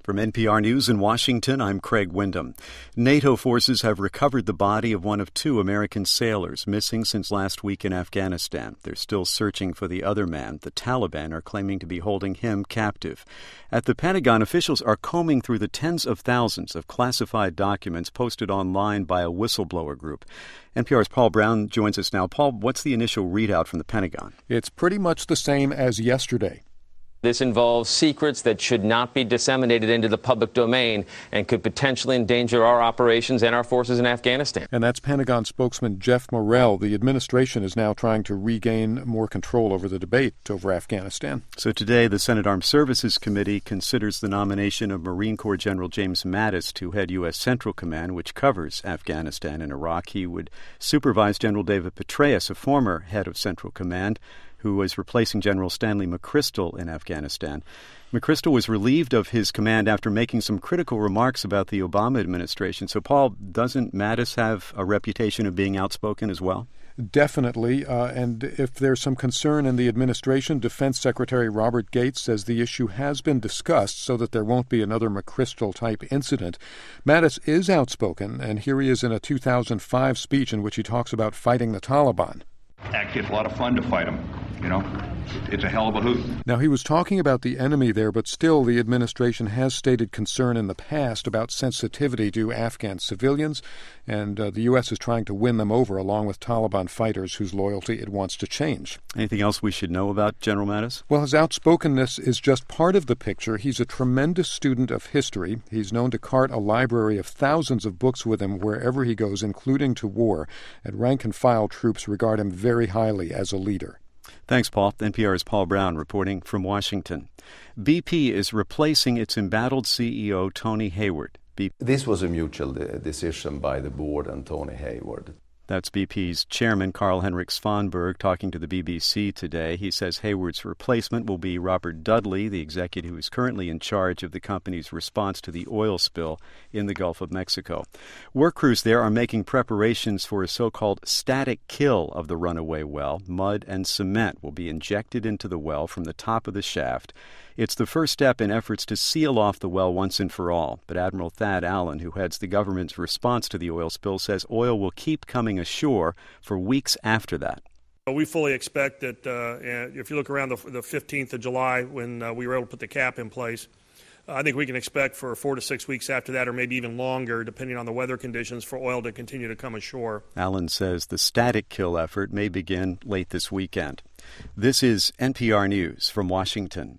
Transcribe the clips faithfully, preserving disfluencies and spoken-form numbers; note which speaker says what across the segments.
Speaker 1: From N P R News in Washington, I'm Craig Windham. NATO forces have recovered the body of one of two American sailors missing since last week in Afghanistan. They're still searching for the other man. The Taliban are claiming to be holding him captive. At the Pentagon, officials are combing through the tens of thousands of classified documents posted online by a whistleblower group. N P R's Paul Brown joins us now. Paul, what's the initial readout from the Pentagon?
Speaker 2: It's pretty much the same as yesterday.
Speaker 3: This involves secrets that should not be disseminated into the public domain and could potentially endanger our operations and our forces in Afghanistan.
Speaker 2: And that's Pentagon spokesman Jeff Morrell. The administration is now trying to regain more control over the debate over Afghanistan.
Speaker 1: So today, the Senate Armed Services Committee considers the nomination of Marine Corps General James Mattis to head U S. Central Command, which covers Afghanistan and Iraq. He would supervise General David Petraeus, a former head of Central Command, who was replacing General Stanley McChrystal in Afghanistan. McChrystal was relieved of his command after making some critical remarks about the Obama administration. So, Paul, doesn't Mattis have a reputation of being outspoken as well?
Speaker 2: Definitely. Uh, and if there's some concern in the administration, Defense Secretary Robert Gates says the issue has been discussed so that there won't be another McChrystal-type incident. Mattis is outspoken, and here he is in a two thousand five speech in which he talks about fighting the Taliban.
Speaker 4: Actually, it's a lot of fun to fight them, you know. It's a hell of a hoot.
Speaker 2: Now, he was talking about the enemy there, but still the administration has stated concern in the past about sensitivity to Afghan civilians, and uh, the U S is trying to win them over along with Taliban fighters whose loyalty it wants to change.
Speaker 1: Anything else we should know about General Mattis?
Speaker 2: Well, his outspokenness is just part of the picture. He's a tremendous student of history. He's known to cart a library of thousands of books with him wherever he goes, including to war, and rank-and-file troops regard him very highly as a leader.
Speaker 1: Thanks, Paul. N P R's Paul Brown reporting from Washington. B P is replacing its embattled C E O, Tony Hayward. B-
Speaker 5: this was a mutual de- decision by the board and Tony Hayward.
Speaker 1: That's B P's chairman, Carl-Henrik Svanberg, talking to the B B C today. He says Hayward's replacement will be Robert Dudley, the executive who is currently in charge of the company's response to the oil spill in the Gulf of Mexico. Work crews there are making preparations for a so-called static kill of the runaway well. Mud and cement will be injected into the well from the top of the shaft. It's the first step in efforts to seal off the well once and for all. But Admiral Thad Allen, who heads the government's response to the oil spill, says oil will keep coming ashore for weeks after that.
Speaker 6: We fully expect that uh, if you look around the, the fifteenth of July when uh, we were able to put the cap in place, uh, I think we can expect for four to six weeks after that, or maybe even longer, depending on the weather conditions, for oil to continue to come ashore.
Speaker 1: Allen says the static kill effort may begin late this weekend. This is N P R News from Washington.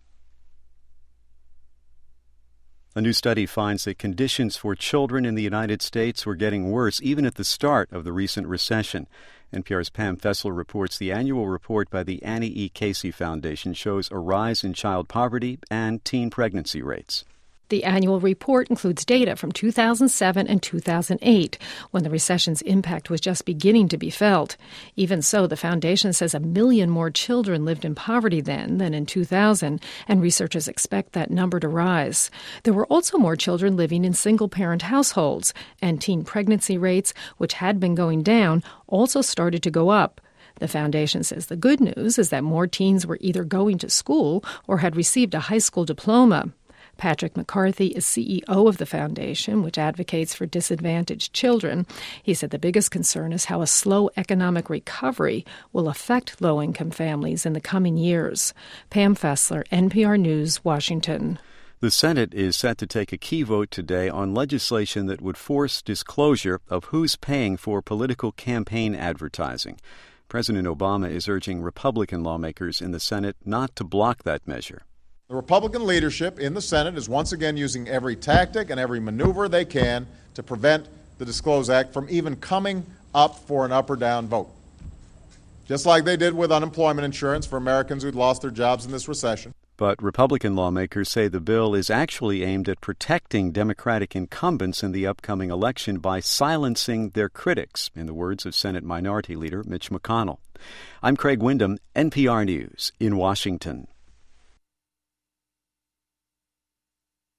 Speaker 1: A new study finds that conditions for children in the United States were getting worse even at the start of the recent recession. N P R's Pam Fessler reports the annual report by the Annie E. Casey Foundation shows a rise in child poverty and teen pregnancy rates.
Speaker 7: The annual report includes data from two thousand seven and two thousand eight, when the recession's impact was just beginning to be felt. Even so, the foundation says a million more children lived in poverty then than in two thousand, and researchers expect that number to rise. There were also more children living in single-parent households, and teen pregnancy rates, which had been going down, also started to go up. The foundation says the good news is that more teens were either going to school or had received a high school diploma. Patrick McCarthy is C E O of the foundation, which advocates for disadvantaged children. He said the biggest concern is how a slow economic recovery will affect low-income families in the coming years. Pam Fessler, N P R News, Washington.
Speaker 1: The Senate is set to take a key vote today on legislation that would force disclosure of who's paying for political campaign advertising. President Obama is urging Republican lawmakers in the Senate not to block that measure.
Speaker 8: The Republican leadership in the Senate is once again using every tactic and every maneuver they can to prevent the Disclose Act from even coming up for an up or down vote. Just like they did with unemployment insurance for Americans who'd lost their jobs in this recession.
Speaker 1: But Republican lawmakers say the bill is actually aimed at protecting Democratic incumbents in the upcoming election by silencing their critics, in the words of Senate Minority Leader Mitch McConnell. I'm Craig Windham, N P R News in Washington.